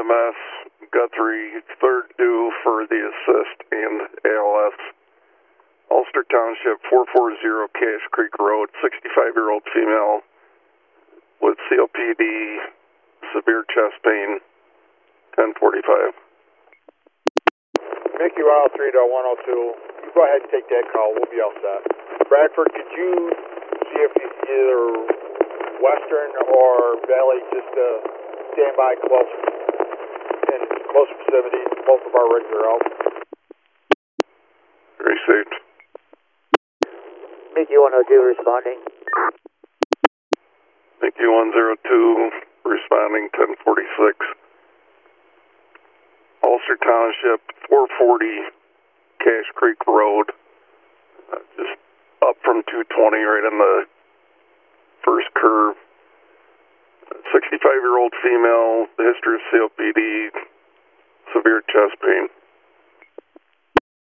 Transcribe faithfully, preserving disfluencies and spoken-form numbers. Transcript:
S, Guthrie, third due for the assist and A L S. Ulster Township, four forty Cache Creek Road, sixty-five-year-old female with C O P D, severe chest pain, ten forty-five. Mickey one oh three to one oh two. You go ahead and take that call. We'll be all set. Bradford, could you see if you either Western or Valley just uh, stand by close in close proximity? Both of our rigs are out. Received. Mickey one oh two responding. Mickey one oh two responding, ten forty-six. Ulster Township, four forty Cache Creek Road, uh, just up from two twenty right on the first curve. sixty-five-year-old female, history of C O P D, severe chest pain.